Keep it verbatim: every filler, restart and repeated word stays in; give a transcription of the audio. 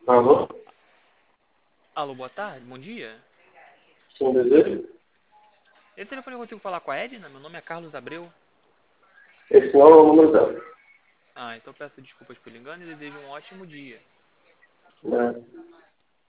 Alô? Alô, boa tarde, bom dia. Sim, desejo? Esse telefone eu consigo falar com a Edna? Meu nome é Carlos Abreu. Esse não é o número dela. Ah, então peço desculpas pelo engano e desejo um ótimo dia. Né?